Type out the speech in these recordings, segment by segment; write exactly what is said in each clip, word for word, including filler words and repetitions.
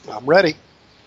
I'm ready.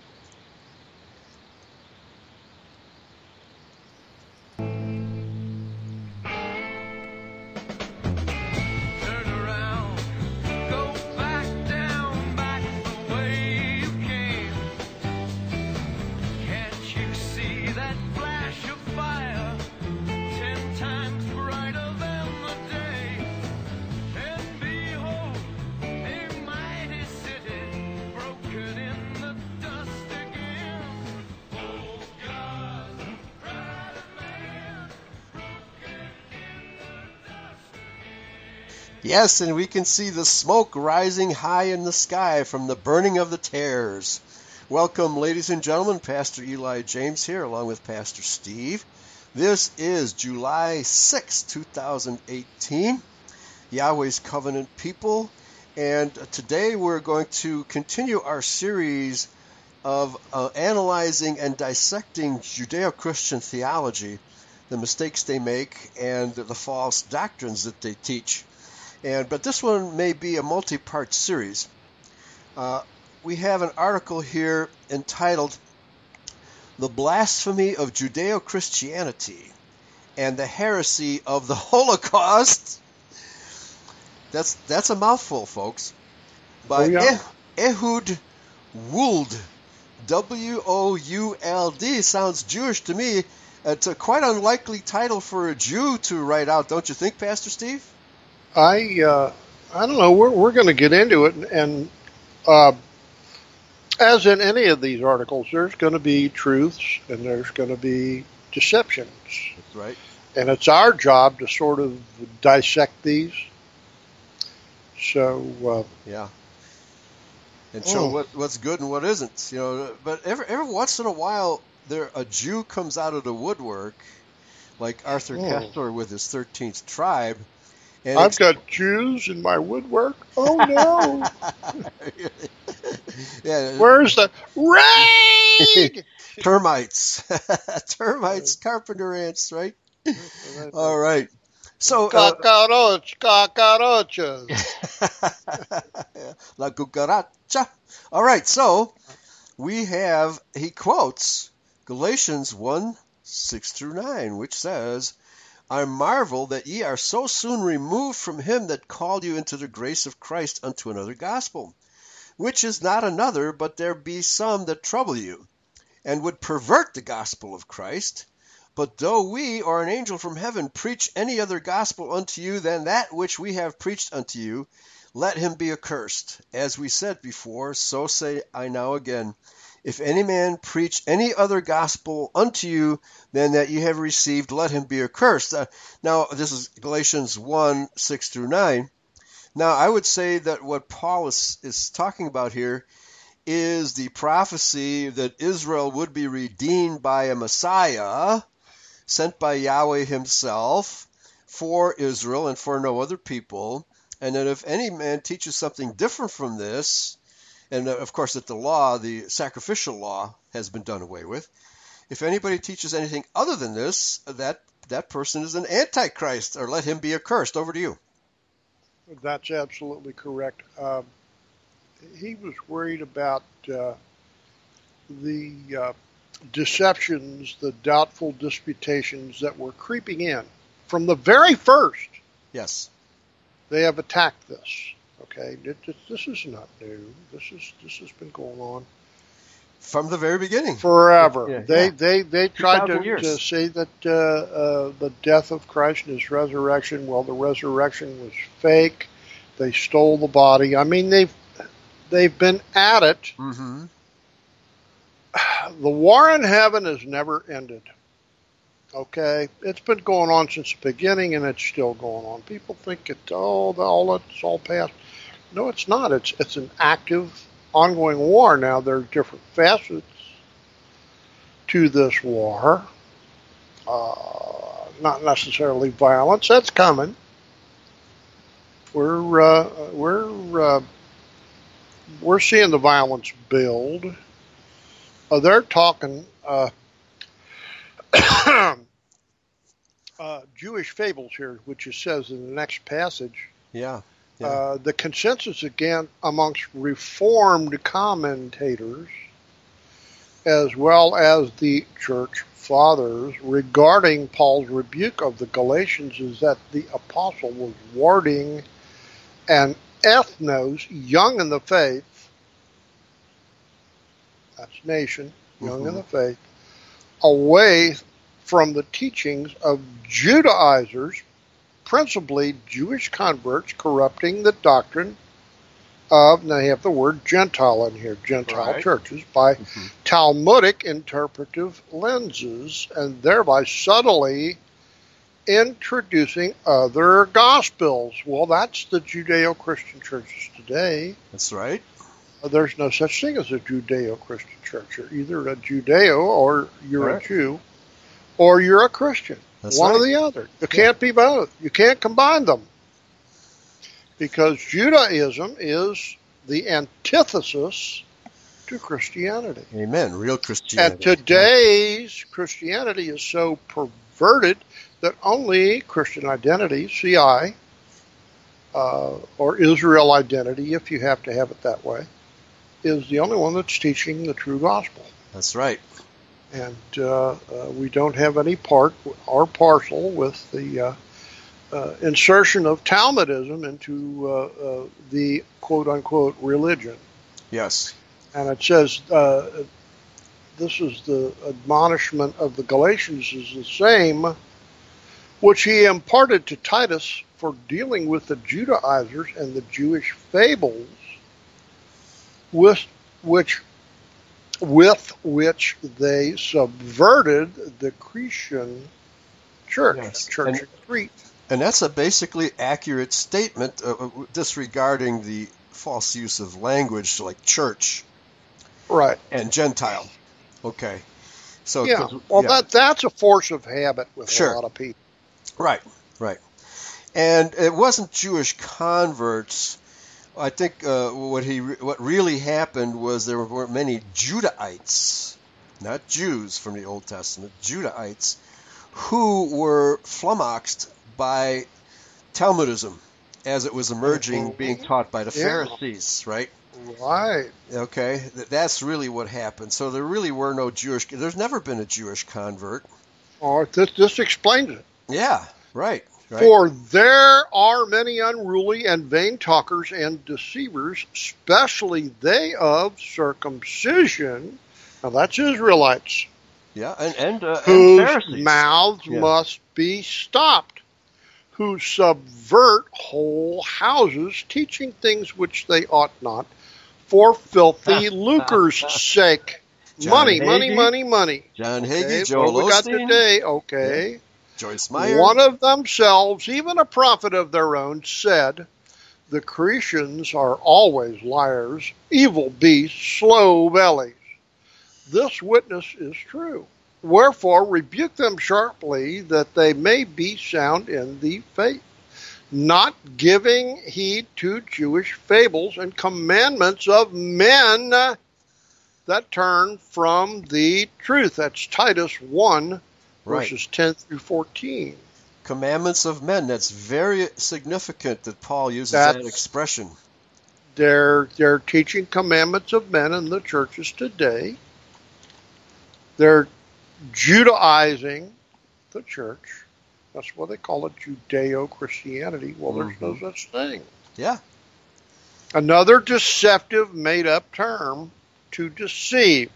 Yes, and we can see the smoke rising high in the sky from the burning of the tares. Welcome, ladies and gentlemen. Pastor Eli James here, along with Pastor Steve. This is July sixth, two thousand eighteen, Yahweh's Covenant People. And today we're going to continue our series of uh, analyzing and dissecting Judeo-Christian theology, the mistakes they make, and the false doctrines that they teach. And but this one may be a multi-part series. Uh, we have an article here entitled "The Blasphemy of Judeo-Christianity and the Heresy of the Holocaust." That's that's a mouthful, folks. By Oh, yeah. Ehud Would, W O U L D. Sounds Jewish to me. It's a quite unlikely title for a Jew to write out, don't you think, Pastor Steve? I uh, I don't know. We're we're going to get into it, and uh, as in any of these articles, there's going to be truths and there's going to be deceptions. That's right. And it's our job to sort of dissect these. So uh, yeah, and show oh. what what's good and what isn't. You know, but every every once in a while, there a Jew comes out of the woodwork, like Arthur Oh. Kessler with his thirteenth tribe. And I've ex- got Jews in my woodwork. Oh no! yeah, Where's the raid? termites, termites, carpenter ants, right? All right. So uh, Cockroach, cockroaches. La cucaracha. All right. So we have, he quotes Galatians one, six through nine, which says, I marvel that ye are so soon removed from him that called you into the grace of Christ unto another gospel, which is not another, but there be some that trouble you, and would pervert the gospel of Christ. But though we or an angel from heaven preach any other gospel unto you than that which we have preached unto you, let him be accursed. As we said before, so say I now again. If any man preach any other gospel unto you than that ye have received, let him be accursed. Uh, now, this is Galatians one, six through nine. Now, I would say that what Paul is, is talking about here is the prophecy that Israel would be redeemed by a Messiah sent by Yahweh himself for Israel and for no other people. And that if any man teaches something different from this, and of course that the law, the sacrificial law, has been done away with. If anybody teaches anything other than this, that that person is an antichrist, or let him be accursed. Over to you. That's absolutely correct. Um, he was worried about uh, the uh, deceptions, the doubtful disputations that were creeping in from the very first. Yes. They have attacked this. Okay, this is not new. This is this has been going on from the very beginning, forever. Yeah, they, yeah. they they tried to, years. to say that uh, uh, the death of Christ and his resurrection. Well, the resurrection was fake. They stole the body. I mean, they've they've been at it. Mm-hmm. The war in heaven has never ended. Okay, it's been going on since the beginning, and it's still going on. People think it's oh, all it's all past. No, it's not. It's it's an active, ongoing war. Now, there are different facets to this war. Uh, not necessarily violence. That's coming. We're uh, we're uh, we're seeing the violence build. Uh, they're talking uh, uh, Jewish fables here, which it says in the next passage. Yeah. Yeah. Uh, the consensus again amongst Reformed commentators, as well as the church fathers, regarding Paul's rebuke of the Galatians is that the apostle was warning an ethnos, young in the faith, that's nation, young Mm-hmm. in the faith, away from the teachings of Judaizers, principally Jewish converts, corrupting the doctrine of, now you have the word Gentile in here, Gentile Right. churches, by Mm-hmm. Talmudic interpretive lenses, and thereby subtly introducing other gospels. Well, that's the Judeo-Christian churches today. That's right. There's no such thing as a Judeo-Christian church. You're either a Judeo or you're Right. a Jew, or you're a Christian. That's One right. or the other. You can't be both. You can't combine them. Because Judaism is the antithesis to Christianity. Amen. Real And Christianity. today's Christianity is so perverted that only Christian identity, C I, uh, or Israel identity, if you have to have it that way, is the only one that's teaching the true gospel. That's right. And uh, uh, we don't have any part or parcel with the uh, uh, insertion of Talmudism into uh, uh, the quote-unquote religion. Yes. And it says, uh, this is the admonishment of the Galatians is the same, which he imparted to Titus for dealing with the Judaizers and the Jewish fables, with which with which they subverted the Cretan church, Yes. the church And- of Crete. And that's a basically accurate statement, uh, disregarding the false use of language like church Right. and Gentile. Okay. So Yeah. 'cause- Well, yeah. that that's a force of habit with Sure. a lot of people. Right, right. And it wasn't Jewish converts. I think uh, what he what really happened was there were many Judahites, not Jews from the Old Testament, Judahites, who were flummoxed by Talmudism as it was emerging, Mhm. being taught by the Yeah. Pharisees, right? Right. Okay, Th- that's really what happened. So there really were no Jewish. There's never been a Jewish convert. Or this this explains it. Yeah, right, right. For there are many unruly and vain talkers and deceivers, especially they of circumcision. Now that's Israelites, Yeah, and and, uh, and whose Pharisees. mouths Yeah. must be stopped, who subvert whole houses, teaching things which they ought not, for filthy lucre's sake. John money, money, Hagee. money, money. John Okay, Hagee, what Joel we got Osteen, today, okay. Joyce Meyer. One of themselves, even a prophet of their own, said, the Cretans are always liars, evil beasts, slow bellies. This witness is true. Wherefore rebuke them sharply, that they may be sound in the faith, not giving heed to Jewish fables and commandments of men that turn from the truth. That's Titus one, Right. verses ten through fourteen. Commandments of men. That's very significant that Paul uses That's- that expression. They're they're teaching commandments of men in the churches today. They're Judaizing the church. That's what they call it, Judeo-Christianity. Well, there's no such thing. Yeah. Another deceptive, made-up term to deceive.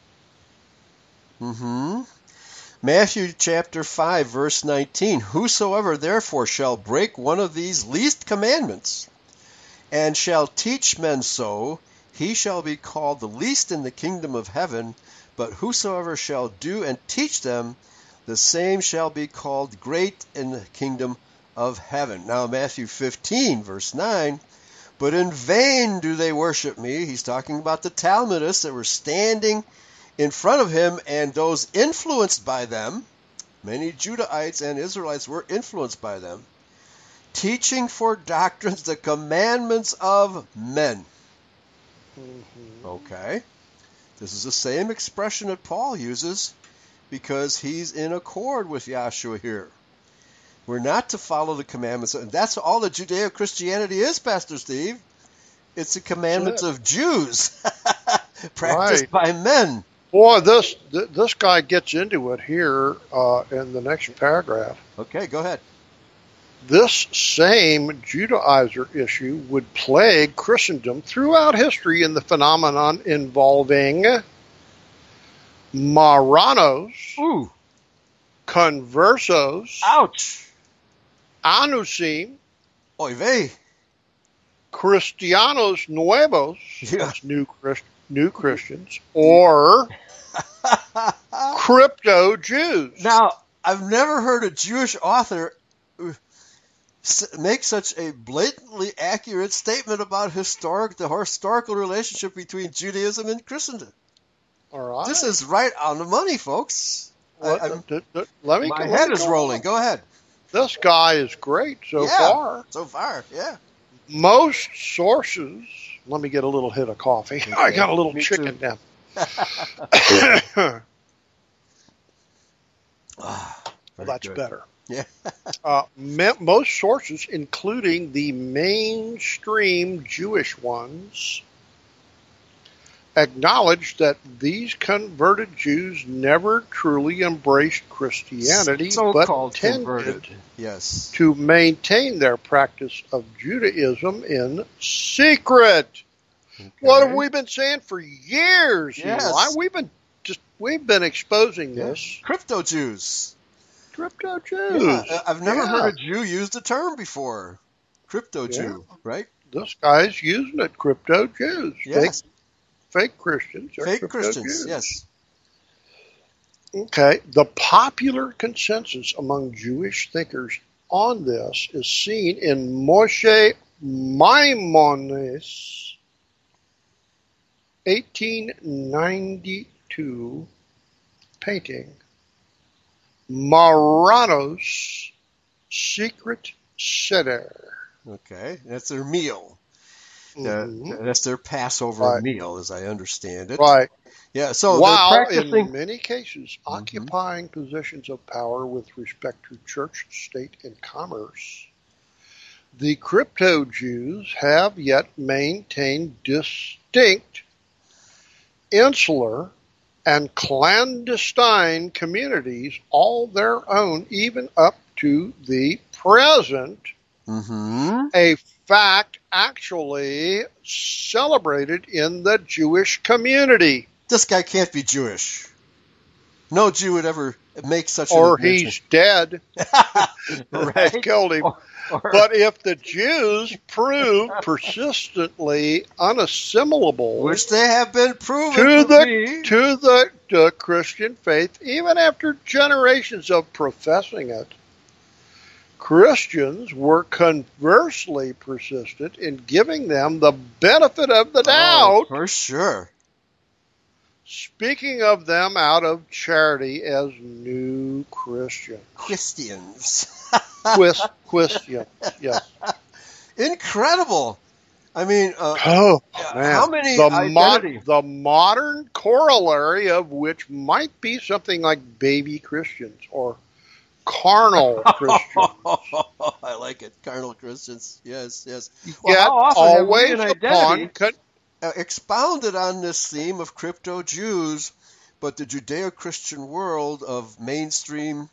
Mm-hmm. Matthew chapter five, verse nineteen. Whosoever therefore shall break one of these least commandments, and shall teach men so, he shall be called the least in the kingdom of heaven. But whosoever shall do and teach them, the same shall be called great in the kingdom of heaven. Now Matthew fifteen, verse nine. But in vain do they worship me. He's talking about the Talmudists that were standing in front of him and those influenced by them. Many Judahites and Israelites were influenced by them, teaching for doctrines the commandments of men. Mm-hmm. Okay. This is the same expression that Paul uses because he's in accord with Yahshua here. We're not to follow the commandments. And that's all that Judeo-Christianity is, Pastor Steve. It's the commandments of Jews practiced Right. by men. Boy, this th- this guy gets into it here uh, in the next paragraph. Okay, go ahead. This same Judaizer issue would plague Christendom throughout history in the phenomenon involving Marranos, Ooh, Conversos, ouch. Anusim, Oy vey. Cristianos Nuevos, Yeah. that's new, Christ, new Christians, or crypto Jews. Now, I've never heard a Jewish author s- make such a blatantly accurate statement about historic the historical relationship between Judaism and Christendom. All right. This is right on the money, folks. Let, I- I'm- let- let- let me my let head me is go rolling. on. Go ahead. This guy is great so Yeah. far. So far, yeah. Most sources. Let me get a little hit of coffee. I got a little Me chicken too. down. Ah, Well, very that's good. better. Yeah. Uh, me- most sources, including the mainstream Jewish ones, acknowledge that these converted Jews never truly embraced Christianity, but So-called tended converted. Yes. to maintain their practice of Judaism in secret. What have Okay. we been saying for years, Yes. Eli? We've been just we've been exposing Yeah. this. Crypto Jews. Crypto Jews. Yeah, uh, I've never Yeah. heard a Jew use the term before. Crypto Yeah. Jew, right? This guy's using it. Crypto Jews. Yes. Fake, fake Christians. Are Fake crypto Christians, Jews. yes. Okay. The popular consensus among Jewish thinkers on this is seen in Moshe Maimonides' eighteen ninety-two painting, Marranos' Secret Seder. Okay, that's their meal. Uh, Mhm. that's their Passover Right. meal, as I understand it. Right. Yeah, so While they're practicing. in many cases Mhm. occupying positions of power with respect to church, state, and commerce, the crypto Jews have yet maintained distinct, insular, and clandestine communities all their own, even up to the present, Mm-hmm. a fact actually celebrated in the Jewish community. This guy can't be Jewish. No Jew would ever make such Or an admission. he's dead. Right? They killed him. Or- or- But if the Jews prove persistently unassimilable which they have been proven to to, the be. to the, the Christian faith, even after generations of professing it, Christians were conversely persistent in giving them the benefit of the Oh, doubt, for sure. speaking of them out of charity as new Christians. Christians. Quis, Christians, yes. Incredible. I mean, uh, Oh, Yeah, man. how many the, identity- the modern corollary of which might be something like baby Christians or carnal Christians. I like it. Carnal Christians. Yes, yes. Yet Well, how often have we always an upon identity con- uh, expounded on this theme of crypto Jews, but the Judeo-Christian world of mainstream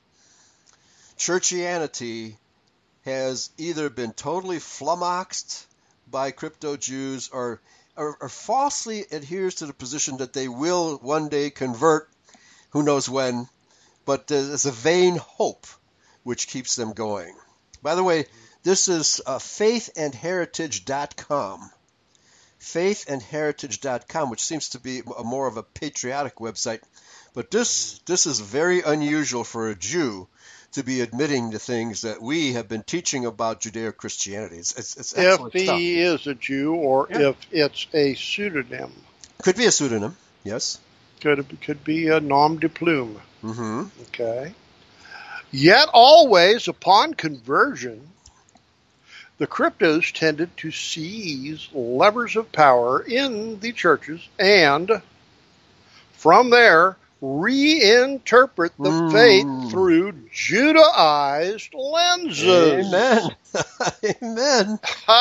churchianity has either been totally flummoxed by crypto Jews or, or, or falsely adheres to the position that they will one day convert, who knows when, but there's a vain hope which keeps them going. By the way, this is uh, faith and heritage dot com. faith and heritage dot com, which seems to be a more of a patriotic website. But this this is very unusual for a Jew to be admitting to things that we have been teaching about Judeo-Christianity. It's, it's, it's if excellent he stuff. is a Jew or Yeah. if it's a pseudonym. Could be a pseudonym, yes. Could, could be a nom de plume. Mm-hmm. Okay. Yet always upon conversion, the cryptos tended to seize levers of power in the churches and from there reinterpret the Mm. faith through Judaized lenses. Amen. Amen.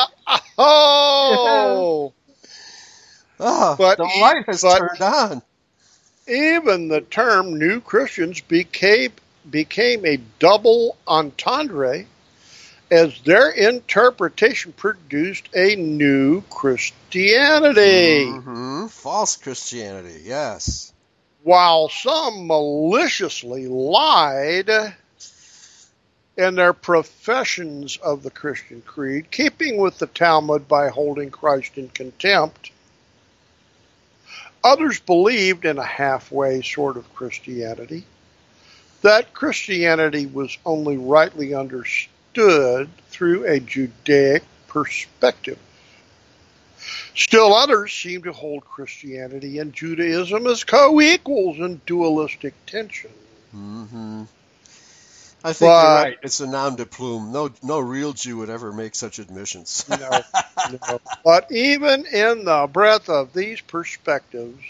Oh, Oh, but the light has but turned on. even the term New Christians became became a double entendre, as their interpretation produced a new Christianity. Mm-hmm. False Christianity, yes. While some maliciously lied in their professions of the Christian creed, keeping with the Talmud by holding Christ in contempt, others believed in a halfway sort of Christianity, that Christianity was only rightly understood through a Judaic perspective. Still others seem to hold Christianity and Judaism as co-equals in dualistic tension. Mm-hmm. I think But, you're right. It's a nom de plume. No, no real Jew would ever make such admissions. no, no. But even in the breadth of these perspectives,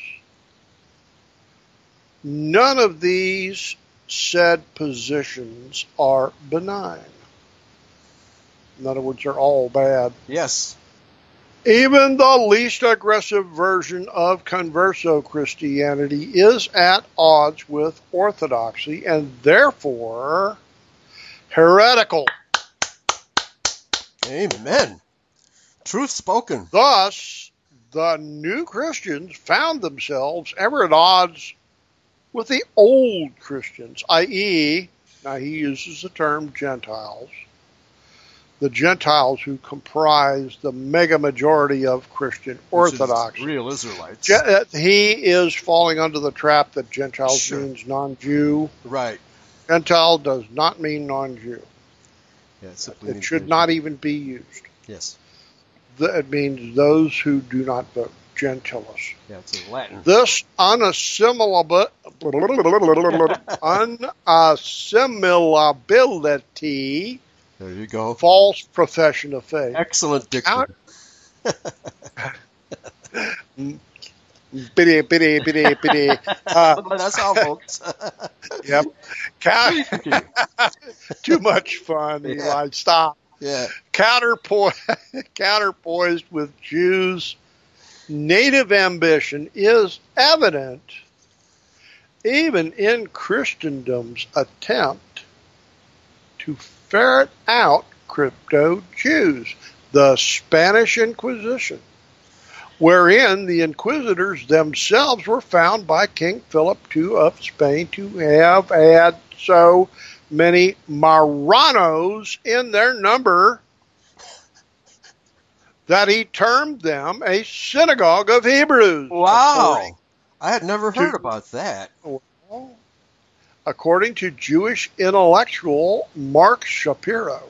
none of these said positions are benign. In other words, they're all bad. Yes. Even the least aggressive version of converso Christianity is at odds with orthodoxy and therefore heretical. Amen. Truth spoken. Thus, the new Christians found themselves ever at odds with the old Christians, that is, now he uses the term Gentiles, the Gentiles who comprise the mega majority of Christian orthodoxy. Real Israelites. He is falling under the trap that Gentiles sure. means non-Jew. Right. Gentile does not mean non-Jew. Yeah, it it should not even be used. Yes. It means those who do not vote. Gentilis. Yeah, it's in Latin. This unassimilable, unassimilability, there you go, false profession of faith. Excellent diction. Bitty, bitty, bitty, bitty. Uh, That's all, folks. Yep. Too much fun, yeah. Eli. Stop. Yeah. Counterpo- counterpoised with Jews' native ambition is evident even in Christendom's attempt to ferret out crypto-Jews, the Spanish Inquisition, wherein the inquisitors themselves were found by King Philip the Second of Spain to have had so many Marranos in their number that he termed them a synagogue of Hebrews. Wow. I had never heard to, about that. Well, according to Jewish intellectual Mark Shapiro.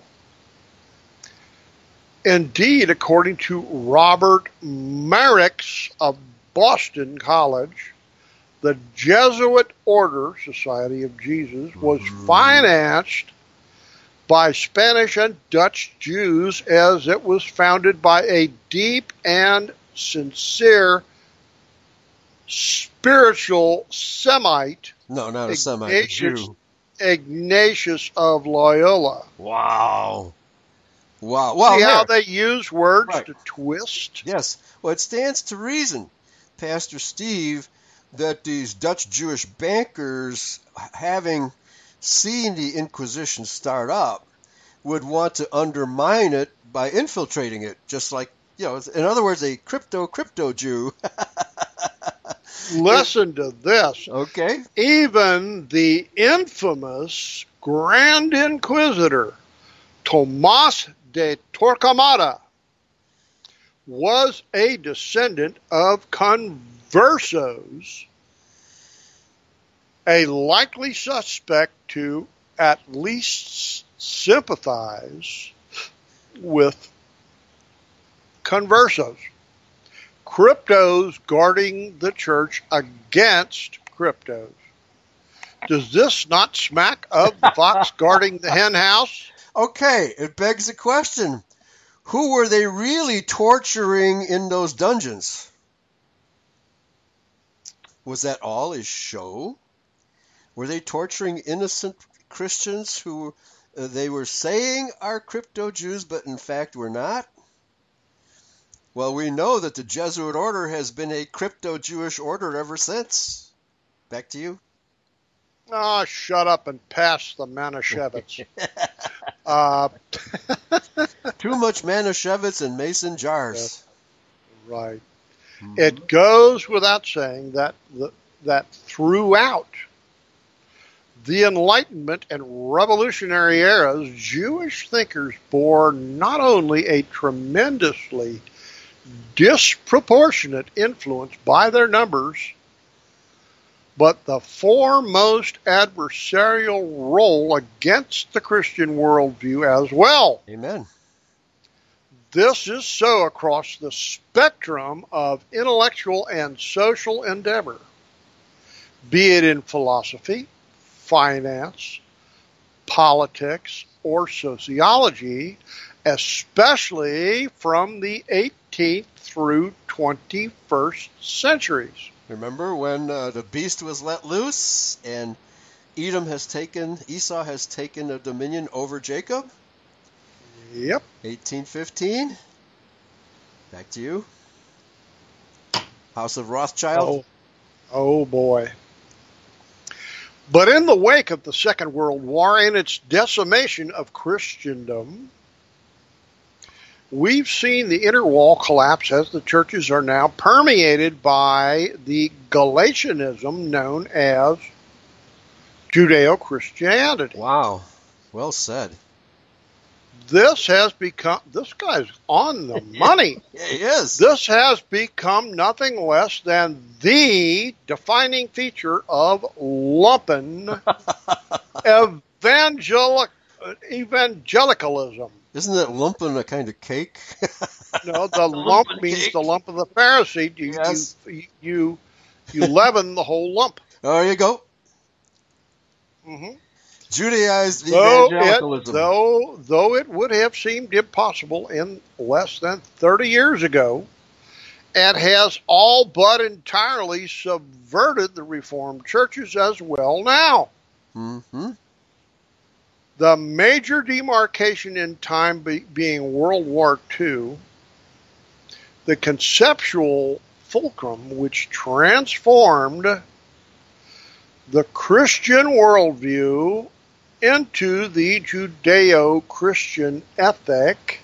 Indeed, according to Robert Marix of Boston College, the Jesuit Order, Society of Jesus, was mm-hmm. financed by Spanish and Dutch Jews as it was founded by a deep and sincere spiritual Semite. No, not a Ignatius, Semite, a Jew. Ignatius of Loyola. Wow. Wow. Well, See how here. they use words right. to twist? Yes. Well, it stands to reason, Pastor Steve, that these Dutch Jewish bankers, having seen the Inquisition start up, would want to undermine it by infiltrating it, just like, you know, in other words, a crypto crypto Jew. Listen to this. Okay. Even the infamous Grand Inquisitor, Tomas de Torquemada, was a descendant of conversos, a likely suspect to at least sympathize with conversos, cryptos guarding the church against cryptos. Does this not smack of the fox guarding the hen house? Okay, it begs the question. Who were they really torturing in those dungeons? Was that all a show? Were they torturing innocent Christians who uh, they were saying are crypto-Jews, but in fact were not? Well, we know that the Jesuit order has been a crypto-Jewish order ever since. Back to you. Ah, shut up and pass the Manischewitz. uh, Too much Manischewitz in mason jars. Yeah, right. Mm-hmm. It goes without saying that the, that throughout the Enlightenment and Revolutionary eras, Jewish thinkers bore not only a tremendously disproportionate influence by their numbers, but the foremost adversarial role against the Christian worldview as well. Amen. This is so across the spectrum of intellectual and social endeavor, be it in philosophy, finance, politics, or sociology, especially from the eighteenth through twenty-first centuries. Remember when uh, the beast was let loose and Edom has taken, Esau has taken a dominion over Jacob? Yep. eighteen fifteen. Back to you. House of Rothschild. Oh, oh boy. But in the wake of the Second World War and its decimation of Christendom, we've seen the inner wall collapse as the churches are now permeated by the Galatianism known as Judeo-Christianity. Wow. Well said. This has become, this guy's on the money. Yeah, he is. This has become nothing less than the defining feature of lumpen evangelic, evangelicalism. Isn't it lumpen a kind of cake? No, the lump means cake. the lump of the Pharisee. You, Yes. you, you, you leaven the whole lump. There you go. Mm-hmm. Judaized Though evangelicalism. it, though, though it would have seemed impossible in less than thirty years ago, it has all but entirely subverted the Reformed churches as well now. Mm-hmm. The major demarcation in time be, being World War Two, the conceptual fulcrum which transformed the Christian worldview into the Judeo-Christian ethic,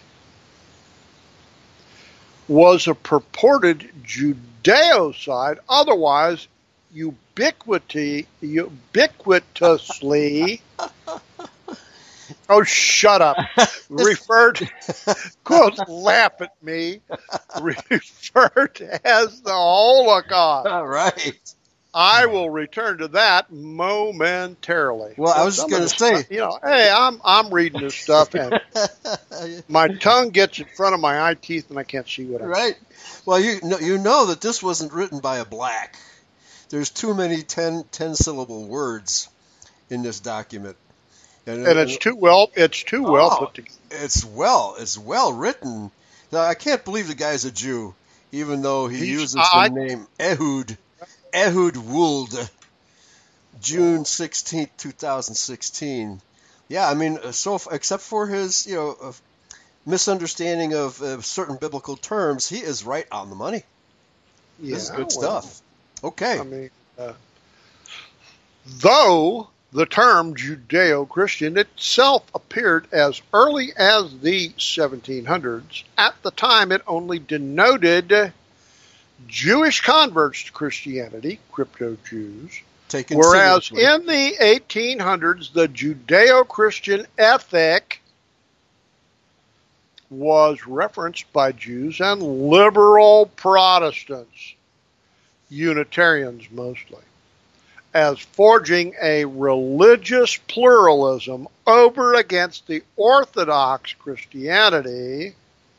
was a purported Judeo-side, otherwise ubiquity, ubiquitously, oh, shut up, referred, quote, laugh at me, referred as the Holocaust. All right. I will return to that momentarily. Well, I was just going to say, you know, hey, I'm I'm reading this stuff, and my tongue gets in front of my eye teeth, and I can't see what I'm right. Well, you know, you know that this wasn't written by a black. There's too many ten, ten syllable words in this document, and, and it's too well it's too oh, well put together. It's well it's well written. Now, I can't believe the guy's a Jew, even though he He's, uses I, the name Ehud. Ehud Wold, June sixteenth, twenty sixteen. Yeah, I mean, so except for his, you know, uh, misunderstanding of uh, certain biblical terms, he is right on the money. Yeah, this is good well, stuff. Okay. I mean, uh, though the term Judeo-Christian itself appeared as early as the seventeen hundreds, at the time it only denoted Jewish converts to Christianity, crypto-Jews, Taken whereas seriously. in the eighteen hundreds, the Judeo-Christian ethic was referenced by Jews and liberal Protestants, Unitarians mostly, as forging a religious pluralism over against the Orthodox Christianity,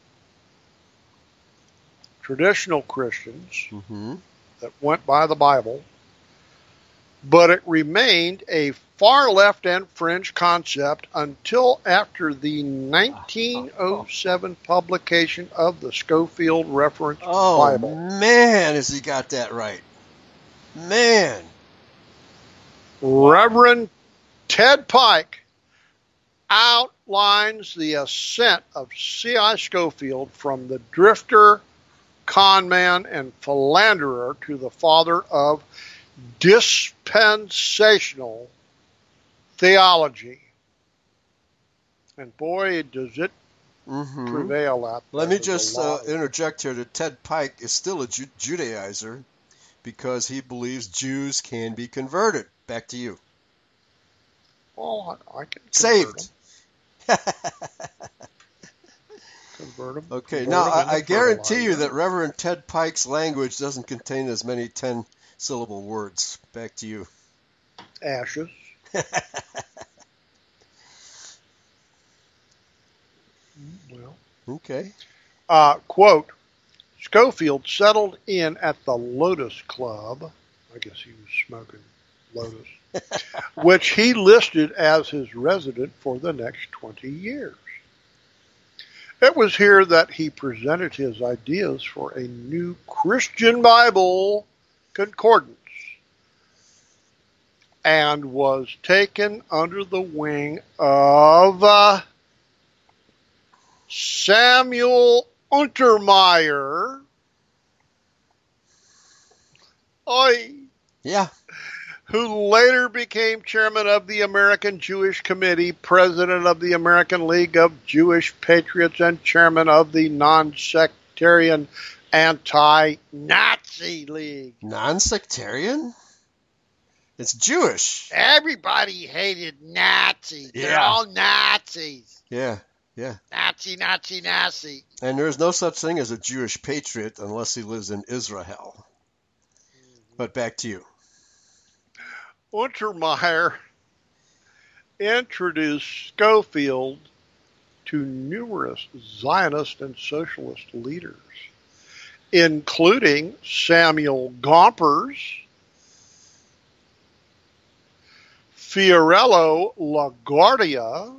traditional Christians mm-hmm. that went by the Bible, but it remained a far left and fringe concept until after the nineteen oh seven publication of the Scofield Reference oh, Bible. Man, has he got that right. Man. Reverend Ted Pike outlines the ascent of C I. Scofield from the drifter, conman, and philanderer to the father of dispensational theology. And boy, does it Mm-hmm. prevail out there. Let me There's just a uh, lot of- interject here that Ted Pike is still a Ju- Judaizer because he believes Jews can be converted. Back to you. Well, I, I can convert Saved. them. Convert them. Okay, convert now them I, into I guarantee you fertilizer. that Reverend Ted Pike's language doesn't contain as many ten-syllable words. Back to you. Ashes. Well, Okay. uh, quote, Scofield settled in at the Lotus Club. I guess he was smoking Lotus, which he listed as his residence for the next twenty years. It was here that he presented his ideas for a new Christian Bible concordance and was taken under the wing of uh, Samuel Untermeyer. Oy. Yeah. Who later became chairman of the American Jewish Committee, president of the American League of Jewish Patriots, and chairman of the non-sectarian Anti-Nazi League. Non-sectarian? It's Jewish. Everybody hated Nazis. They're Yeah. all Nazis. Yeah, yeah. Nazi, Nazi, Nazi. And there's no such thing as a Jewish patriot unless he lives in Israel. But back to you. Untermeyer introduced Scofield to numerous Zionist and socialist leaders, including Samuel Gompers, Fiorello LaGuardia,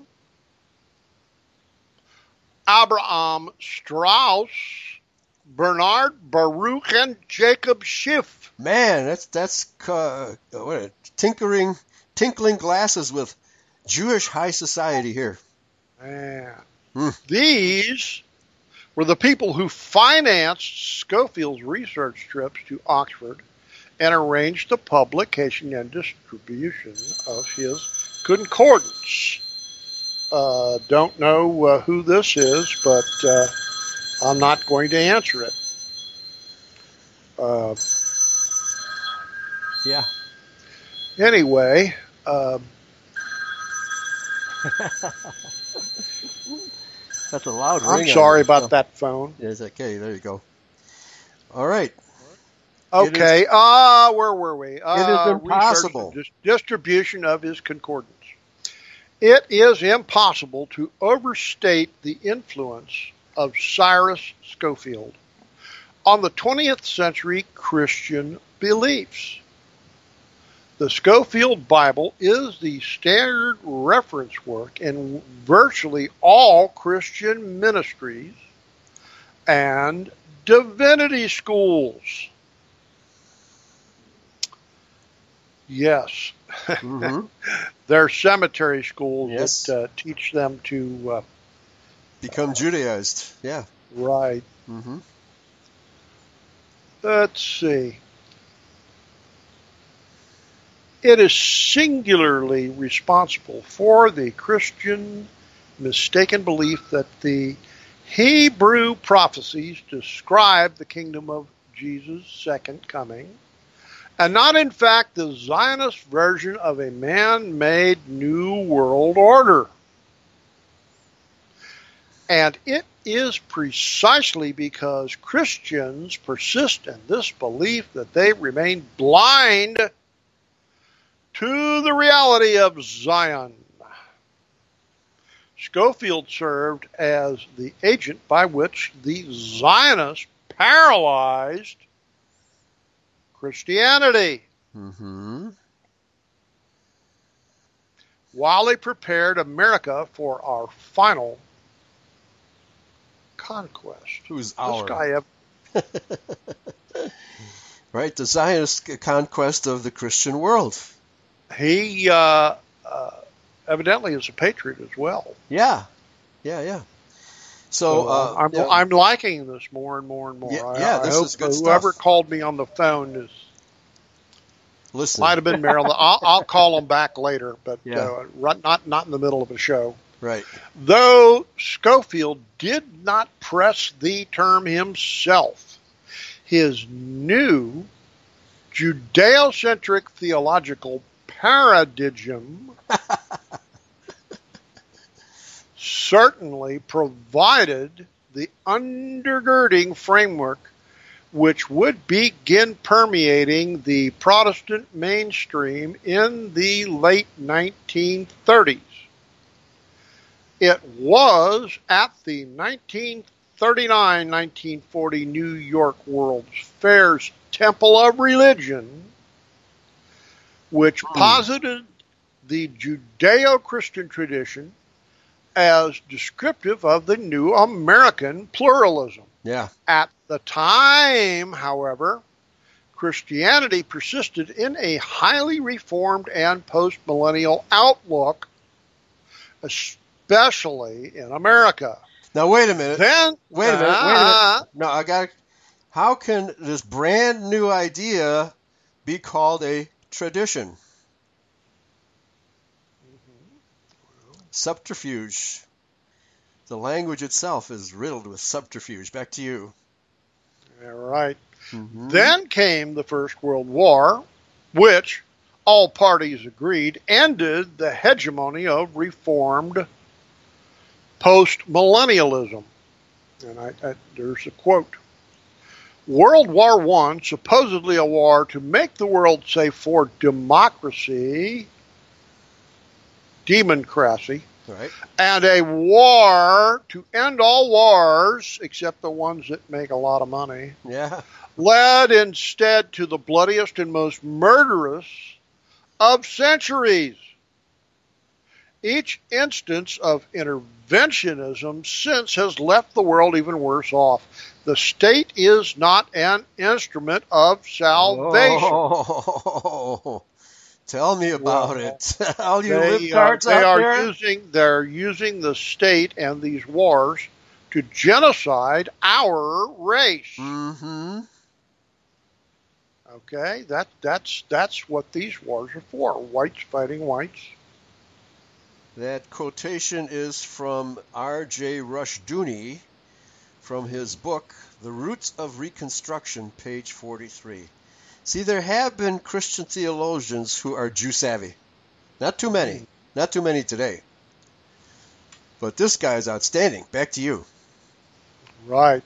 Abraham Strauss, Bernard Baruch, and Jacob Schiff. Man, that's that's uh, what, tinkering, tinkling glasses with Jewish high society here. Man. Hmm. These were the people who financed Scofield's research trips to Oxford and arranged the publication and distribution of his concordance. Uh, don't know uh, who this is, but uh, I'm not going to answer it. Uh, Yeah. anyway, um, That's a loud ring. I'm sorry about that phone. Yes, okay, there you go. All right. Okay, ah, uh, where were we? Uh, it is impossible. Research and dis- distribution of his concordance. It is impossible to overstate the influence of Cyrus Scofield on the twentieth century Christian beliefs. The Scofield Bible is the standard reference work in virtually all Christian ministries and divinity schools. Yes. Mm-hmm. They're cemetery schools Yes. that uh, teach them to uh, Become Judaized. Yeah. write. Mm-hmm. Let's see. It is singularly responsible for the Christian mistaken belief that the Hebrew prophecies describe the kingdom of Jesus' second coming, and not in fact the Zionist version of a man-made new world order. And it is precisely because Christians persist in this belief that they remain blind to the reality of Zion. Scofield served as the agent by which the Zionists paralyzed Christianity Mm-hmm. while they prepared America for our final conquest. Who's This our? guy have Right, the Zionist conquest of the Christian world. he uh, uh, evidently is a patriot as well. Yeah, yeah, yeah. So, So uh, I'm yeah, I'm liking this more and more and more. yeah, I, yeah, I this hope is good whoever stuff. called me on the phone is Listen, might have been Marilyn. I'll, I'll call them back later, but yeah, uh, right- not not in the middle of a show. right. Though Schofield did not press the term himself, his new Judeo-centric theological paradigm certainly provided the undergirding framework which would begin permeating the Protestant mainstream in the late nineteen thirties. It was at the nineteen thirty-nine nineteen forty New York World's Fair's Temple of Religion, which posited the Judeo-Christian tradition as descriptive of the new American pluralism. Yeah. At the time, however, Christianity persisted in a highly reformed and post-millennial outlook, especially in America. Now wait a minute. Then, Wait a minute. Wait a uh, minute. No, I got. How can this brand new idea be called a tradition? Subterfuge. The language itself is riddled with subterfuge. Back to you. All right. Mm-hmm. Then came the First World War, which all parties agreed ended the hegemony of reformed post-millennialism. And I, I, there's a quote. World War One, supposedly a war to make the world safe for democracy, democracy, Right. and a war to end all wars, except the ones that make a lot of money, Yeah. led instead to the bloodiest and most murderous of centuries. Each instance of interventionism since has left the world even worse off. The state is not an instrument of salvation. Oh, tell me about Well, it. All you They, libtards uh, they out are there. using they're using the state and these wars to genocide our race. Mm-hmm. Okay, that that's that's what these wars are for. Whites fighting whites. That quotation is from R J Rushdoony from his book, The Roots of Reconstruction, page forty-three. See, there have been Christian theologians who are Jew savvy. Not too many. Not too many today. But this guy is outstanding. Back to you. Right.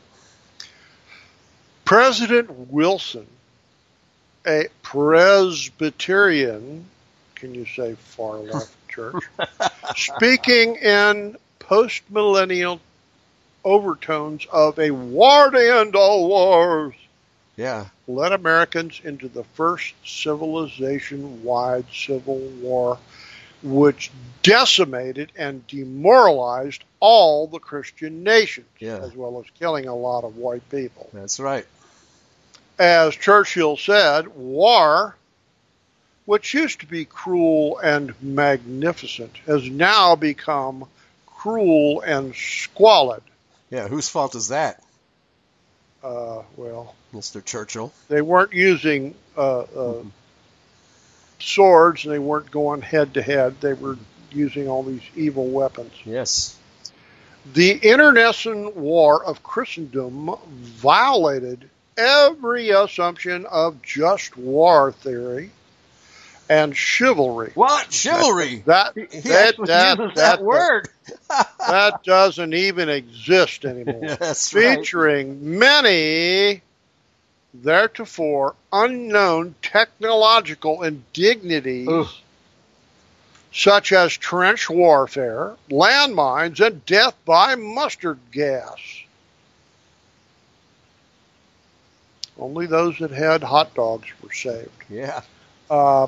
President Wilson, a Presbyterian, can you say far left church, speaking in post-millennial overtones of a war to end all wars, Yeah. led Americans into the first civilization-wide civil war, which decimated and demoralized all the Christian nations, Yeah. as well as killing a lot of white people. That's right. As Churchill said, war, which used to be cruel and magnificent, has now become cruel and squalid. Yeah, whose fault is that, Uh, well, Mister Churchill? they weren't using uh, uh, swords, and they weren't going head to head. They were using all these evil weapons. Yes. The internecine war of Christendom violated every assumption of just war theory and chivalry. What? Chivalry? That He, he that actually that, uses that, that word. that doesn't even exist anymore. That's right. Featuring many theretofore unknown technological indignities, Ugh. such as trench warfare, landmines, and death by mustard gas. Only those that had hot dogs were saved. Yeah. Uh,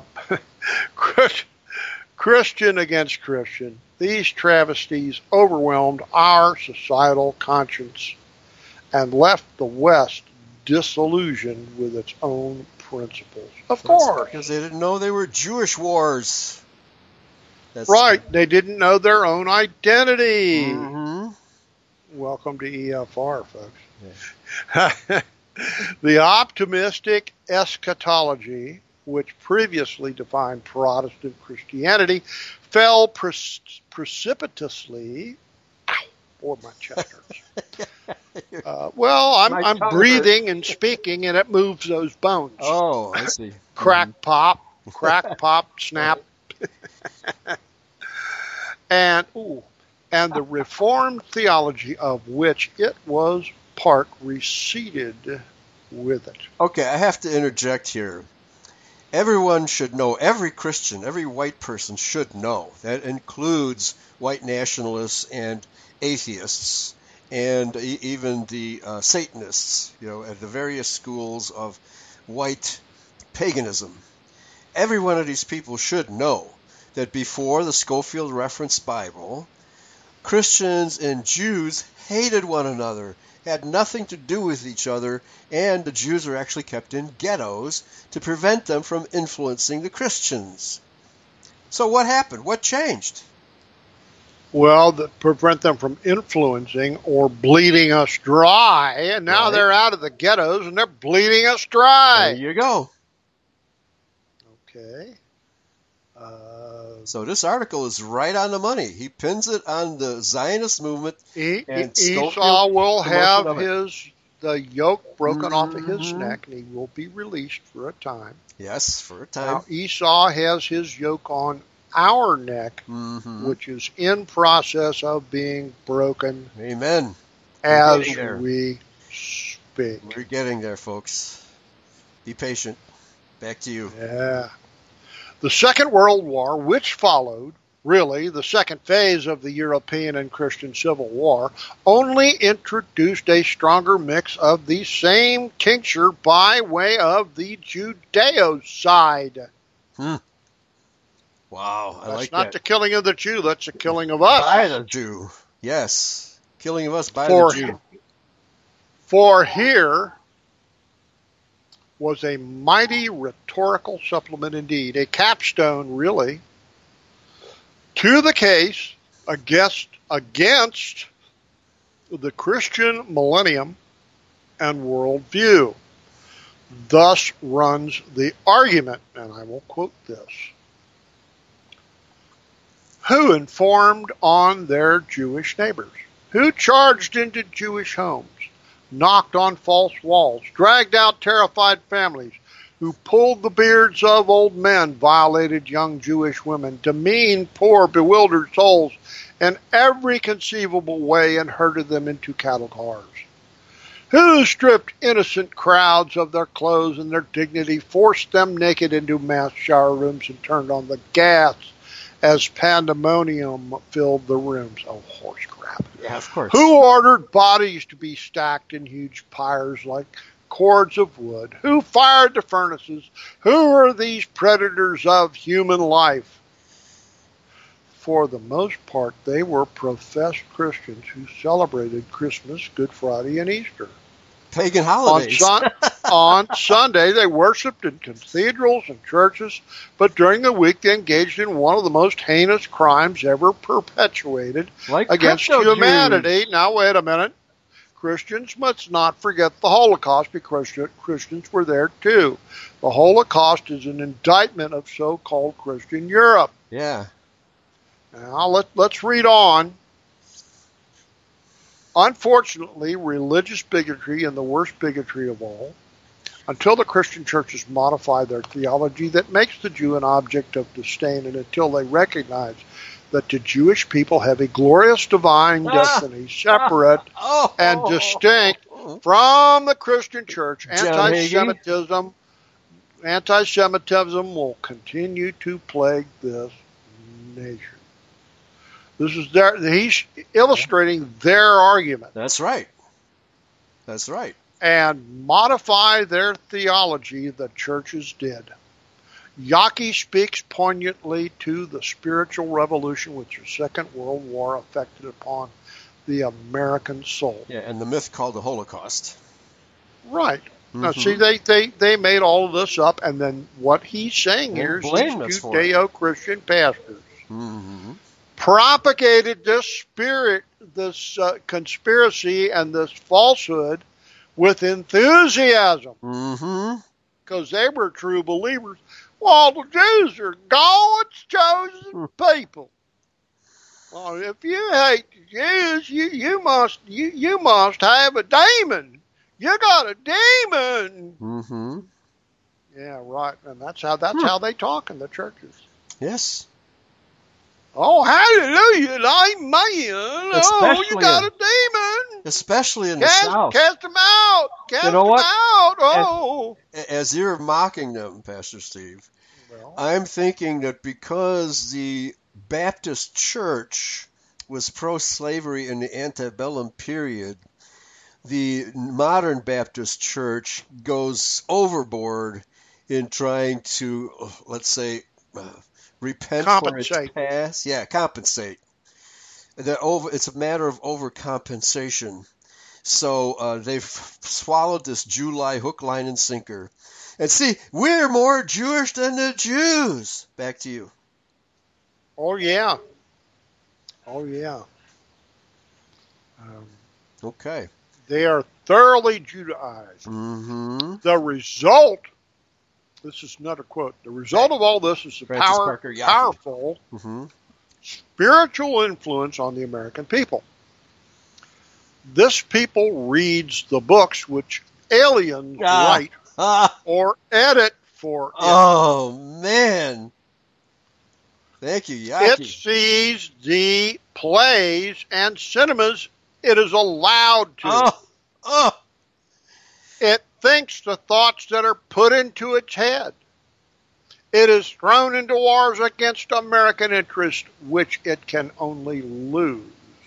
Christian against Christian, these travesties overwhelmed our societal conscience and left the West disillusioned with its own principles. Of That's course. because they didn't know they were Jewish wars. That's Right. They didn't know their own identity. Mm-hmm. Welcome to E F R, folks. Yeah. The optimistic eschatology, which previously defined Protestant Christianity, fell pre- precipitously. Ow, boy, my chest hurts. Uh, well, I'm, My I'm tongue breathing and speaking, and it moves those bones. Oh, I see. Crack, Mhm. pop, crack, pop, snap. and ooh, and the Reformed theology of which it was part receded with it. Okay, I have to interject here. Everyone should know, every Christian, every white person should know. That includes white nationalists and atheists and e- even the uh, Satanists, you know, at the various schools of white paganism. Every one of these people should know that before the Scofield Reference Bible, Christians and Jews hated one another, had nothing to do with each other, and the Jews were actually kept in ghettos to prevent them from influencing the Christians. So what happened? What changed? Well, that prevent them from influencing or bleeding us dry, and now Right. they're out of the ghettos and they're bleeding us There dry. you go. Okay. Uh, So this article is right on the money. He pins it on the Zionist movement. E- And Esau Schofield will promotion have of it. his the yoke broken off of his Mhm. neck, and he will be released for a time. Yes, for a time. Now Esau has his yoke on our neck, Mhm. which is in process of being broken Amen. as getting there. we speak. We're getting there, folks. Be patient. Back to you. Yeah. The Second World War, which followed, really, the second phase of the European and Christian Civil War, only introduced a stronger mix of the same tincture by way of the Judeo-side. Hmm. Wow, I That's like not that. the killing of the Jew, that's the killing of us. By the Jew. Yes. Killing of us by For, the Jew. for here was a mighty rhetorical supplement indeed, a capstone, really, to the case against, against the Christian millennium and worldview. Thus runs the argument, and I will quote this. Who informed on their Jewish neighbors? Who charged into Jewish homes, knocked on false walls, dragged out terrified families, who pulled the beards of old men, violated young Jewish women, demeaned poor, bewildered souls in every conceivable way and herded them into cattle cars? Who stripped innocent crowds of their clothes and their dignity, forced them naked into mass shower rooms, and turned on the gas as pandemonium filled the rooms? Oh, horse crap. Yeah, of course. Who ordered bodies to be stacked in huge pyres like cords of wood? Who fired the furnaces? Who are these predators of human life? For the most part, they were professed Christians who celebrated Christmas, Good Friday, and Easter. Pagan On, holidays. sun- on Sunday, they worshiped in cathedrals and churches, but during the week, they engaged in one of the most heinous crimes ever perpetuated Like against crypto humanity. Now, wait a minute. Christians must not forget the Holocaust, because Christians were there too. The Holocaust is an indictment of so-called Christian Europe. Yeah. Now, let, let's read on. Unfortunately, religious bigotry, and the worst bigotry of all, until the Christian churches modify their theology that makes the Jew an object of disdain, and until they recognize that the Jewish people have a glorious divine Ah. destiny, separate Oh. and distinct from the Christian church, John anti-Semitism, anti-Semitism will continue to plague this nation. This is their, he's illustrating their argument. That's right. That's right. And modify their theology, the churches did. Yaki speaks poignantly to the spiritual revolution which the Second World War affected upon the American soul. Yeah, and the myth called the Holocaust. Right. Now, Mm-hmm. see, they, they, they made all of this up, and then what he's saying And here is these blamed us for it. Judeo-Christian pastors Mm-hmm. propagated this spirit, this uh, conspiracy, and this falsehood with enthusiasm Mm-hmm. because they were true believers. Well, the Jews are God's chosen people. Well, if you hate the Jews, you, you must you, you must have a demon. You got a demon. Mm-hmm. Yeah, right. And that's how that's Hmm. how they talk in the churches. Yes. Oh, hallelujah, amen. Oh, you Especially got in- a demon. Especially in the Cast, South. cast them out. Cast know them what? out. Oh. As you're mocking them, Pastor Steve, Well, I'm thinking that because the Baptist Church was pro-slavery in the antebellum period, the modern Baptist Church goes overboard in trying to, let's say, uh, repent compensate. for its past. Yeah, compensate. They're over, it's a matter of overcompensation. So uh, they've swallowed this July hook, line, and sinker. And see, we're more Jewish than the Jews. Back to you. Oh, yeah. Oh, yeah. Um, Okay. they are thoroughly Judaized. Mm-hmm. The result, this is another quote, the result of all this is the Francis power, Parker Yockey. powerful Mm-hmm. spiritual influence on the American people. This people reads the books which aliens Ah. write Ah. or edit for it. Oh, man. Thank you, It Yockey. sees the plays and cinemas it is allowed to. Oh. Oh. It thinks the thoughts that are put into its head. It is thrown into wars against American interests, which it can only lose.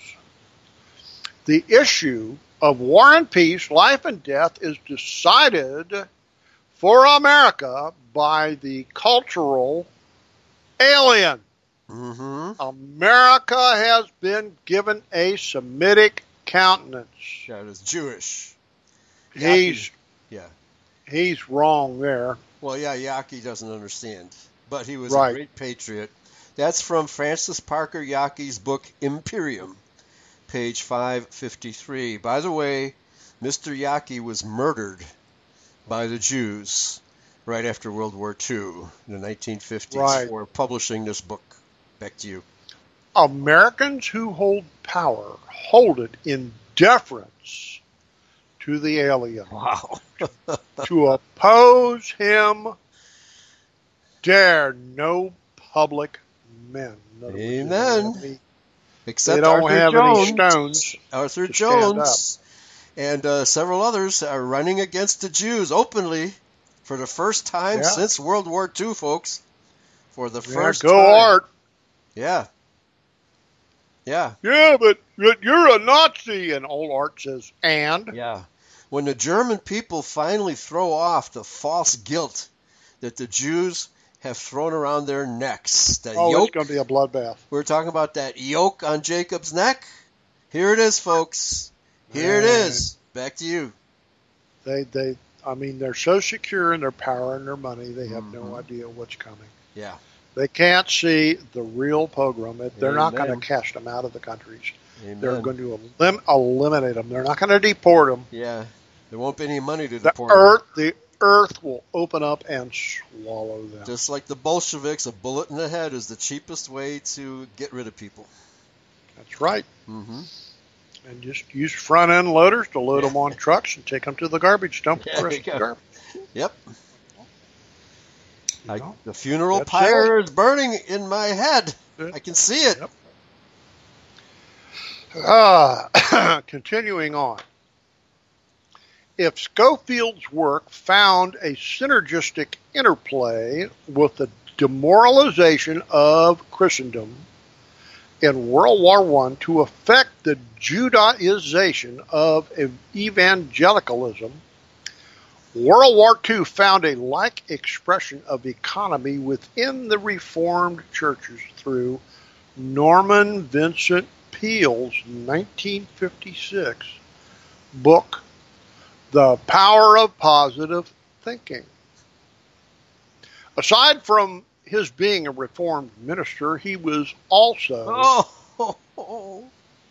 The issue of war and peace, life and death, is decided for America by the cultural alien. Mm-hmm. America has been given a Semitic countenance. That is Jewish. He's Yeah. he's wrong there. Well, yeah, Yockey doesn't understand, but he was Right. a great patriot. That's from Francis Parker Yockey's book Imperium, page five fifty-three. By the way, Mister Yockey was murdered by the Jews right after World War Two in the nineteen fifties Right. for publishing this book. Back to you. Americans who hold power hold it in deference to the alien. Wow. To oppose him dare no public men. In other words, they don't Amen. have any- Except They don't Arthur have Jones. any stones. Arthur to stand Jones and uh, several others are running against the Jews openly for the first time Yeah. since World War Two, folks. For the Yeah, first go time. Art. Yeah. Yeah. Yeah, but, but you're a Nazi. And old Art says, and? Yeah. When the German people finally throw off the false guilt that the Jews have thrown around their necks, the Oh, yoke, it's going to be a bloodbath. we're talking about that yoke on Jacob's neck. Here it is, folks. Here it Man. is. Back to you. They, they, I mean, they're so secure in their power and their money, they have Mhm. no idea what's coming. Yeah. They can't see the real pogrom. They're not going Amen. to cast them out of the countries. Amen. They're going to elim- eliminate them. They're not going to deport them. Yeah. There won't be any money to The deport them. earth, the earth will open up and swallow them. Just like the Bolsheviks, a bullet in the head is the cheapest way to get rid of people. That's right. Mm-hmm. And just use front end loaders to load Yeah. them on trucks and take them to the garbage dump. There For the rest you of the go. garbage. Yep. You I, know? the funeral That's pyre is burning in my head. Yeah. I can see it. Yep. Ah, continuing on. If Schofield's work found a synergistic interplay with the demoralization of Christendom in World War One to affect the Judaization of evangelicalism, World War Two found a like expression of economy within the Reformed churches through Norman Vincent Peale's nineteen fifty-six book, The power of positive thinking. Aside from his being a Reformed minister, he was also, Oh,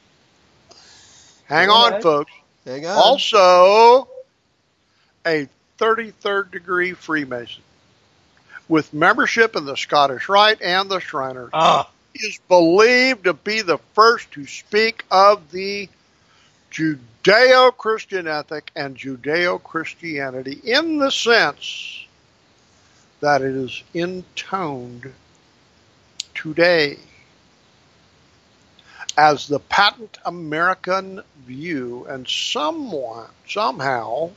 hang Go on, ahead. folks, hang on. also a thirty-third degree Freemason with membership in the Scottish Rite and the Shriners. Ah, He is believed to be the first to speak of the Judeo-Christian ethic and Judeo-Christianity in the sense that it is intoned today as the patent American view and somewhat, somehow,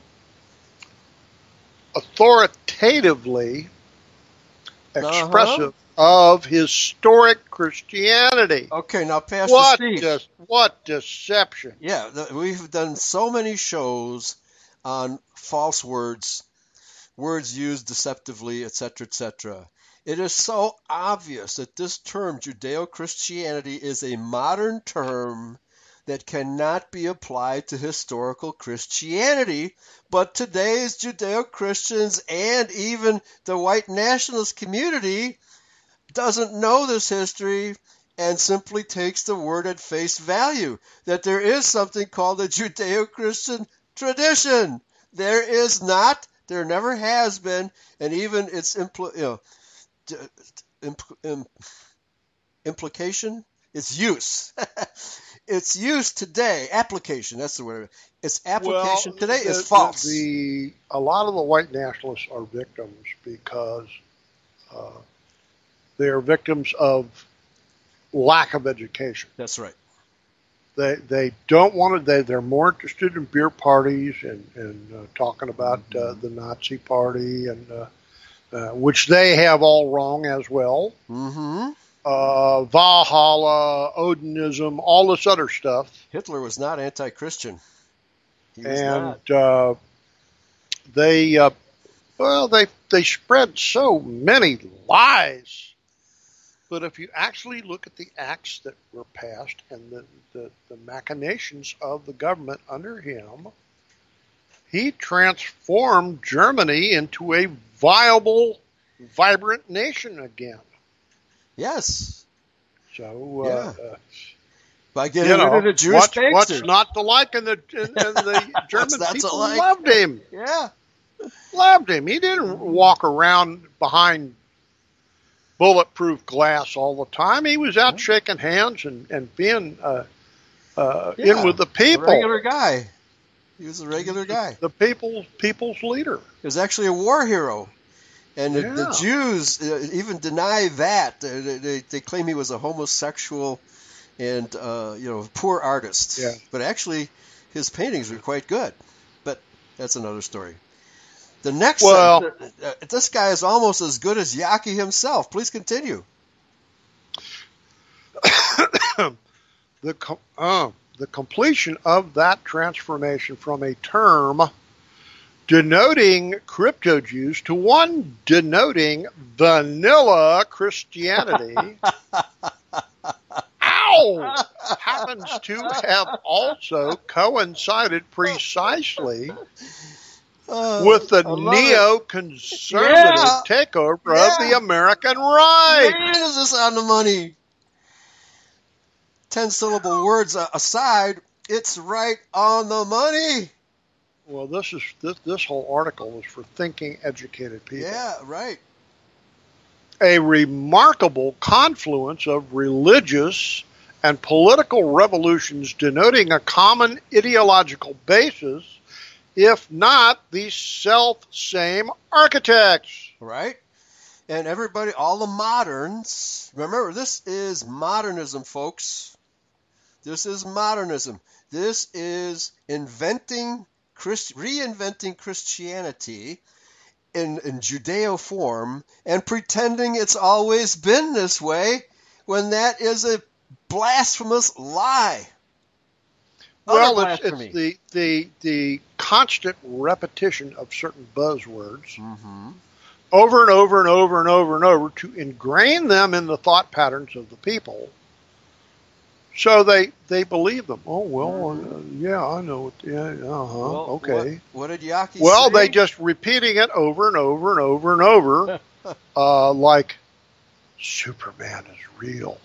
authoritatively expressive uh-huh. of historic Christianity. Okay, now Pastor What Steve. de- what deception. Yeah, the, we've done so many shows on false words, words used deceptively, et cetera, et cetera. It is so obvious that this term Judeo-Christianity is a modern term that cannot be applied to historical Christianity, but today's Judeo-Christians and even the white nationalist community doesn't know this history and simply takes the word at face value, that there is something called a Judeo-Christian tradition. There is not, there never has been, and even its impl- you know, impl- impl- implication, its use. Its use today, application, that's the word. Its application well, today the, is false. The, the, a lot of the white nationalists are victims because uh, they are victims of lack of education. That's right. They they don't want to. They they're more interested in beer parties and and uh, talking about mm-hmm. uh, the Nazi Party and uh, uh, which they have all wrong as well. Mm-hmm. Uh, Valhalla, Odinism, all this other stuff. Hitler was not anti-Christian. He was and not. Uh, they uh, well they they spread so many lies. But if you actually look at the acts that were passed and the, the, the machinations of the government under him, he transformed Germany into a viable, vibrant nation again. Yes. So, yeah. uh, by getting you know, rid of the Jewish what's, gangsters. What's not to like? And the, and, and the German people like? loved him. Yeah. Loved him. He didn't walk around behind bulletproof glass all the time. He was out shaking hands and, and being uh, uh, yeah, in with the people. A regular guy. He was a regular guy. The people's people's leader. He was actually a war hero. And the, yeah. the Jews uh, even deny that. They, they, they claim he was a homosexual and uh, you know poor artist. Yeah. But actually, his paintings were quite good. But that's another story. The next, well, uh, uh, this guy is almost as good as Yaki himself. Please continue. the com- uh, the completion of that transformation from a term denoting crypto Jews to one denoting vanilla Christianity. Ow! Happens to have also coincided precisely Uh, with the neoconservative yeah. takeover yeah. of the American right. Man, is this on the money? Ten syllable words aside, it's right on the money. Well, this is this this whole article is for thinking, educated people. Yeah, right. A remarkable confluence of religious and political revolutions denoting a common ideological basis, if not the self-same architects. Right. And everybody, all the moderns, remember, this is modernism, folks. This is modernism. This is inventing, Christ, reinventing Christianity in, in Judeo form and pretending it's always been this way when that is a blasphemous lie. Well, it's, it's the, the the constant repetition of certain buzzwords mm-hmm. over and over and over and over and over to ingrain them in the thought patterns of the people So they, they believe them. Oh, well, uh, yeah, I know it. Yeah, uh-huh, Well, okay. What, what did Yaki Well, say? they just repeating it over and over and over and over, uh, like Superman is real.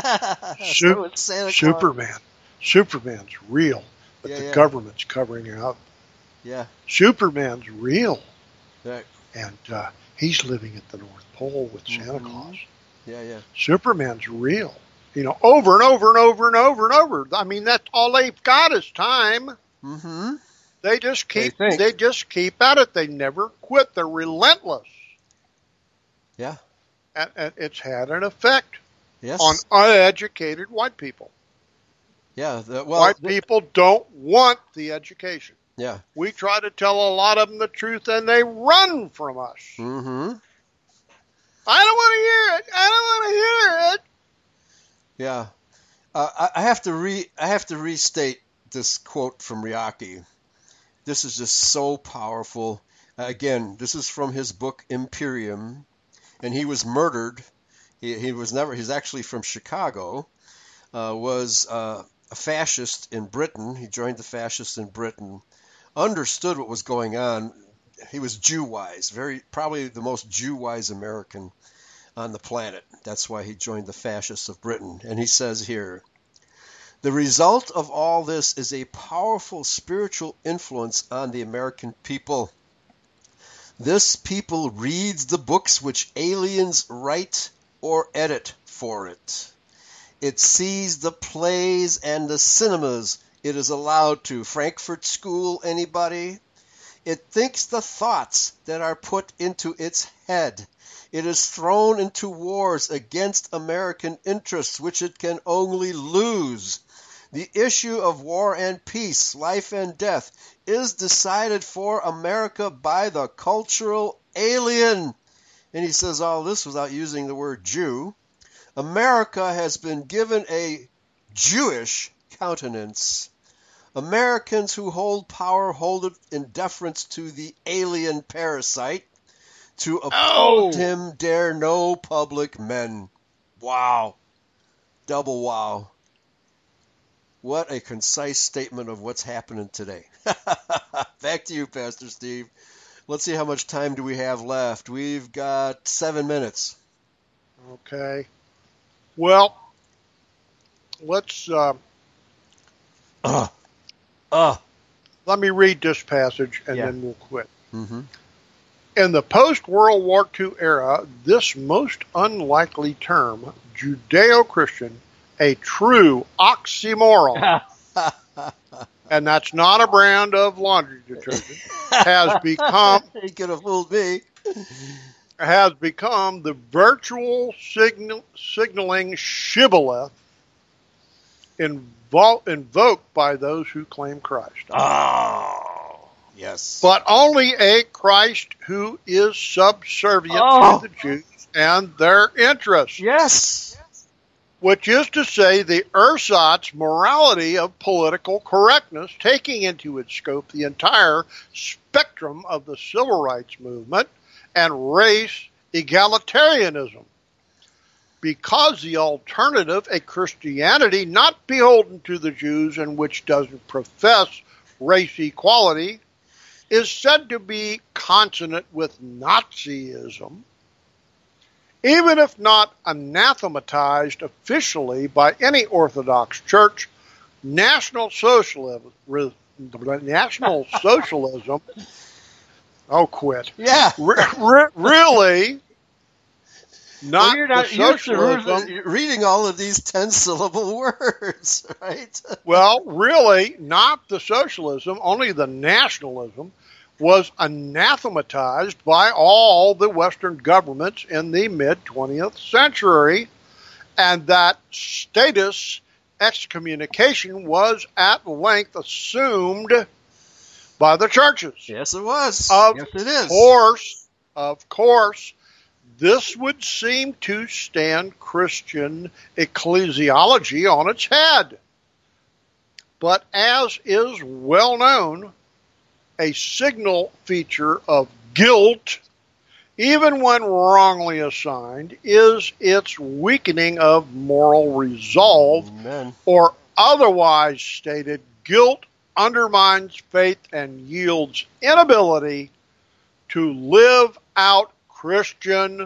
So it's Santa Claus. Superman. Superman's real, but Yeah, the yeah. government's covering it up. Yeah. Superman's real, Right. and uh, he's living at the North Pole with Santa Mhm. Claus. Yeah, yeah. Superman's real. You know, over and over and over and over and over. I mean, that's all they've got is time. Mm-hmm. They just They keep think. they just keep at it. They never quit. They're relentless. Yeah. And, and it's had an effect Yes. on uneducated white people. Yeah. The, well. White the- people don't want the education. Yeah. We try to tell a lot of them the truth, and they run from us. Mm-hmm. I don't want to hear it. I don't want to hear it. Yeah. Uh, I, I have to re I have to restate this quote from Ryaki. This is just so powerful. Uh, again, this is from his book Imperium, and he was murdered. He he was never. He's actually from Chicago. Uh, was uh, a fascist in Britain. He joined the fascists in Britain. Understood what was going on. He was Jew-wise, very probably the most Jew-wise American on the planet. That's why he joined the fascists of Britain. And he says here, the result of all this is a powerful spiritual influence on the American people. This people reads the books which aliens write or edit for it. It sees the plays and the cinemas it is allowed to. Frankfurt School, anybody? It thinks the thoughts that are put into its head. It is thrown into wars against American interests, which it can only lose. The issue of war and peace, life and death, is decided for America by the cultural alien. And he says all this without using the word Jew. America has been given a Jewish countenance. Americans who hold power hold it in deference to the alien parasite. To oppose Oh. him dare no public men. Wow. Double wow. What a concise statement of what's happening today. Back to you, Pastor Steve. Let's see how much time do we have left. We've got seven minutes. Okay. Well, let's uh, Uh, uh. let me read this passage, and Yeah. then we'll quit. Mm-hmm. In the post-World War Two era, this most unlikely term, Judeo-Christian, a true oxymoron, and that's not a brand of laundry detergent, has become He could have fooled me. has become the virtual signal, signaling shibboleth invol- invoked by those who claim Christ. Oh, yes. But only a Christ who is subservient Oh. to the Jews and their interests. Yes. Which is to say the ersatz morality of political correctness, taking into its scope the entire spectrum of the civil rights movement and race egalitarianism. Because the alternative, a Christianity not beholden to the Jews and which doesn't profess race equality, is said to be consonant with Nazism, even if not anathematized officially by any Orthodox church. National Socialism, National Socialism, oh, quit. Yeah. Re- re- really, not Well, you're not the used to socialism. re- reading all of these ten-syllable words, right? Well, really, not the socialism, only the nationalism was anathematized by all the Western governments in the mid-twentieth century, and that status excommunication was at length assumed by the churches. Yes, it was. Of yes, it is. course, of course, this would seem to stand Christian ecclesiology on its head. But as is well known, a signal feature of guilt even when wrongly assigned, is its weakening of moral resolve, Amen. or otherwise stated, guilt undermines faith and yields inability to live out Christian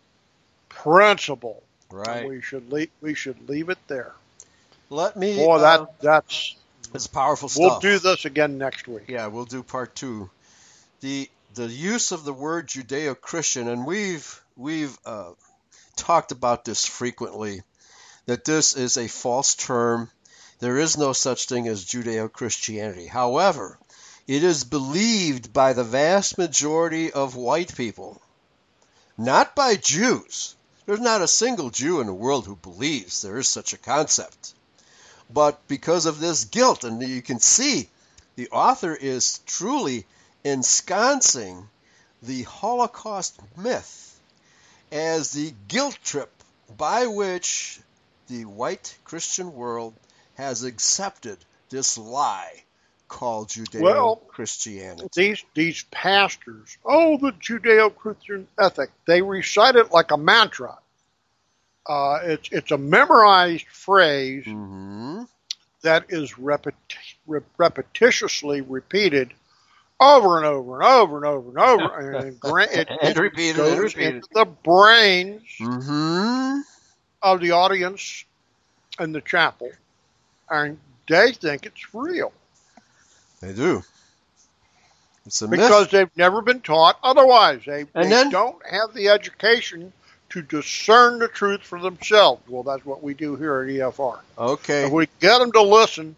principle. Right. And we should leave, we should leave it there. Let me. Boy, uh, that that's it's powerful we'll stuff. do this again next week. Yeah, we'll do part two. The the use of the word Judeo-Christian, and we've we've uh, talked about this frequently, that this is a false term. There is no such thing as Judeo-Christianity. However, it is believed by the vast majority of white people, not by Jews. There's not a single Jew in the world who believes there is such a concept. But because of this guilt, and you can see the author is truly ensconcing the Holocaust myth as the guilt trip by which the white Christian world has accepted this lie called Judeo-Christianity. Well, these these pastors, oh, the Judeo-Christian ethic, they recite it like a mantra. Uh, it's it's a memorized phrase Mm-hmm. that is repeti- re- repetitiously repeated over and over and over and over and over, and gra- it, And it repeated goes and repeated. into the brains Mm-hmm. of the audience in the chapel, and they think it's real They do. It's a because myth. they've never been taught otherwise. They, And they then- don't have the education to discern the truth for themselves. Well, that's what we do here at E F R. Okay. If we get them to listen,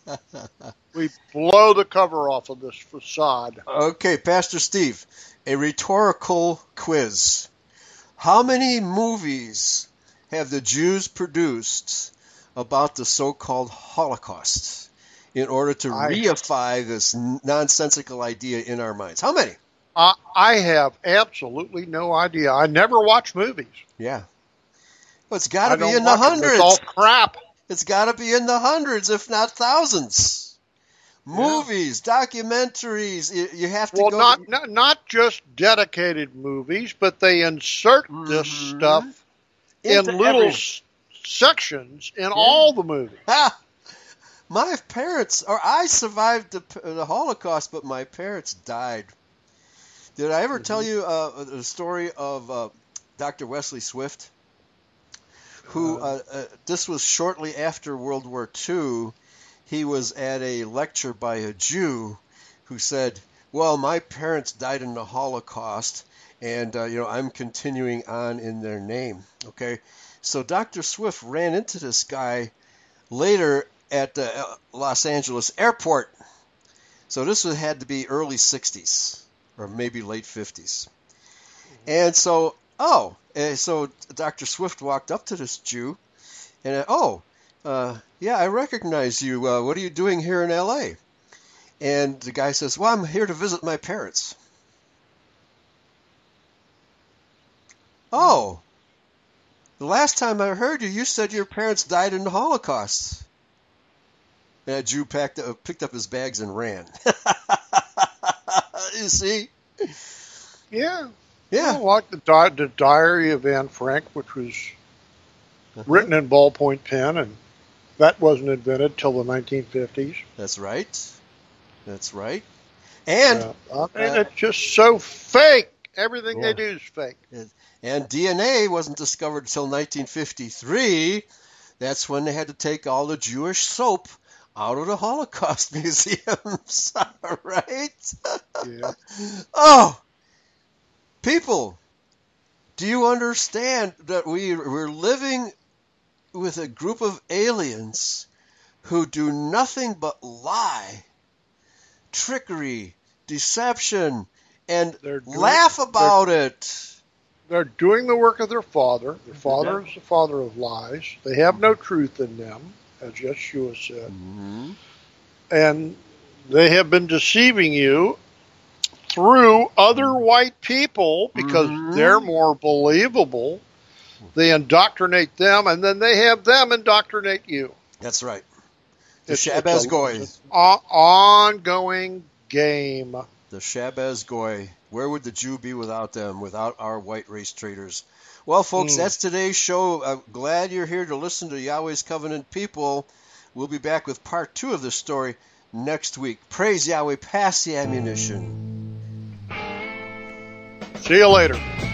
we blow the cover off of this facade. Okay, Pastor Steve, a rhetorical quiz. How many movies have the Jews produced about the so-called Holocaust in order to I- reify this nonsensical idea in our minds? How many? I, I have absolutely no idea. I never watch movies. Yeah. Well, it's got I to be don't in the watch them. hundreds. It's all crap. It's got to be in the hundreds, if not thousands. Yeah. Movies, documentaries. You, you have to Well, go. not, not not just dedicated movies, but they insert this Mhm. stuff in into little every- s- sections in all the movies. Ha! My parents, or I survived the, the Holocaust, but my parents died. Did I ever tell you uh, the story of uh, Doctor Wesley Swift? Who, uh, uh, this was shortly after World War Two. He was at a lecture by a Jew who said, well, my parents died in the Holocaust, and, uh, you know, I'm continuing on in their name. Okay? So Doctor Swift ran into this guy later at the uh, Los Angeles airport. So this would had to be early sixties or maybe late fifties. And so, oh, uh, so Doctor Swift walked up to this Jew and, uh, oh, uh, yeah, I recognize you. Uh, what are you doing here in L A? And the guy says, well, I'm here to visit my parents. Oh, the last time I heard you, you said your parents died in the Holocaust. And that Jew packed up, picked up his bags and ran. You see? Yeah. Yeah. Well, like the, di- the Diary of Anne Frank, which was written in ballpoint pen, and that wasn't invented till the nineteen fifties. That's right. That's right. And Yeah. I mean, it's just so fake. Everything Yeah. they do is fake. and D N A wasn't discovered until nineteen fifty-three. That's when they had to take all the Jewish soap out of the Holocaust museums. Right? Yeah. Oh, people, do you understand that we, we're living with a group of aliens who do nothing but lie, trickery, deception, and They're doing- laugh about it? They're doing the work of their father. Their father is the father of lies. They have no truth in them, as Yeshua said. Mm-hmm. And they have been deceiving you through other white people because Mhm. they're more believable. They indoctrinate them, and then they have them indoctrinate you. That's right. The It's- Shabbos it's a- Goy. it's an o- ongoing game. The Shabbos Goy Where would the Jew be without them, without our white race traders? Well, folks, Mm. that's today's show. I'm glad you're here to listen to Yahweh's Covenant People. We'll be back with part two of this story next week. Praise Yahweh. Pass the ammunition. See you later.